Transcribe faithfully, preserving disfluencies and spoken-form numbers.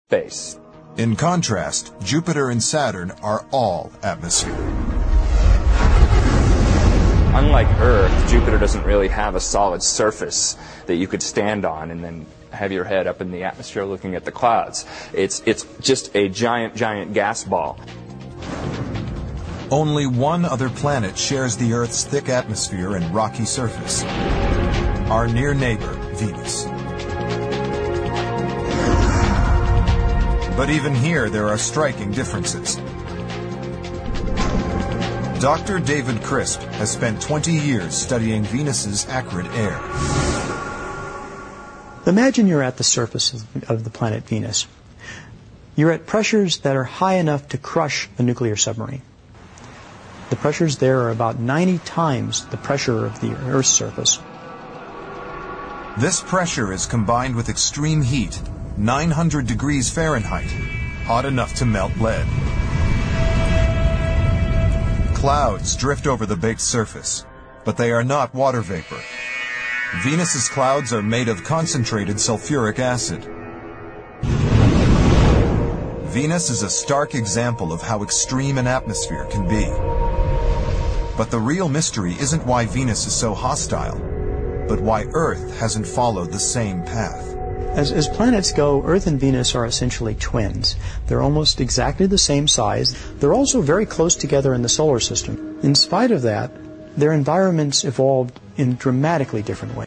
space. In contrast, Jupiter and Saturn are all atmosphere. Unlike Earth, Jupiter doesn't really have a solid surface that you could stand on and then have your head up in the atmosphere looking at the clouds. It's, it's just a giant, giant gas ball. Only one other planet shares the Earth's thick atmosphere and rocky surface. Our near neighbor, Venus. But even here, there are striking differences. Doctor David Crisp has spent twenty years studying Venus's acrid air. Imagine you're at the surface of the planet Venus. You're at pressures that are high enough to crush a nuclear submarine. The pressures there are about ninety times the pressure of the Earth's surface. This pressure is combined with extreme heat, nine hundred degrees Fahrenheit, hot enough to melt lead. Clouds drift over the baked surface, but they are not water vapor. Venus's clouds are made of concentrated sulfuric acid. Venus is a stark example of how extreme an atmosphere can be. But the real mystery isn't why Venus is so hostile, but why Earth hasn't followed the same path. As, as planets go, Earth and Venus are essentially twins. They're almost exactly the same size. They're also very close together in the solar system. In spite of that, their environments evolved in dramatically different ways.